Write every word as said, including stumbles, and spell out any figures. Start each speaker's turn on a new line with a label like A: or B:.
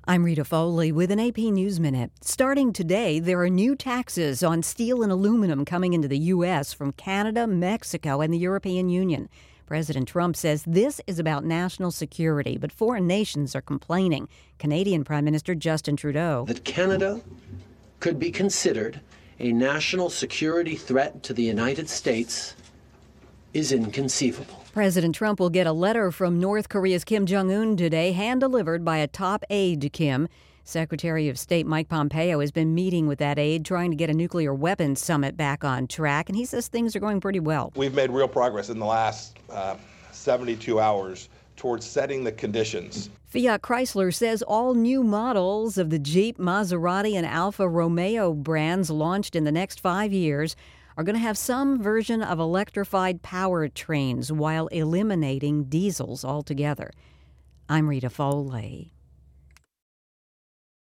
A: I'm Rita Foley with an A P News Minute. Starting today, there are new taxes on steel and aluminum coming into the U S from Canada, Mexico, and the European Union. President Trump says this is about national security, but foreign nations are complaining. Canadian Prime Minister Justin Trudeau.
B: That Canada could be considered a national security threat to the United States is inconceivable.
A: President Trump will get a letter from North Korea's Kim Jong-un today, hand-delivered by a top aide to Kim. Secretary of State Mike Pompeo has been meeting with that aide, trying to get a nuclear weapons summit back on track, and he says things are going pretty well.
C: We've made real progress in the last uh, seventy-two hours towards setting the conditions.
A: Fiat Chrysler says all new models of the Jeep, Maserati, and Alfa Romeo brands launched in the next five years are going to have some version of electrified powertrains while eliminating diesels altogether. I'm Rita Foley.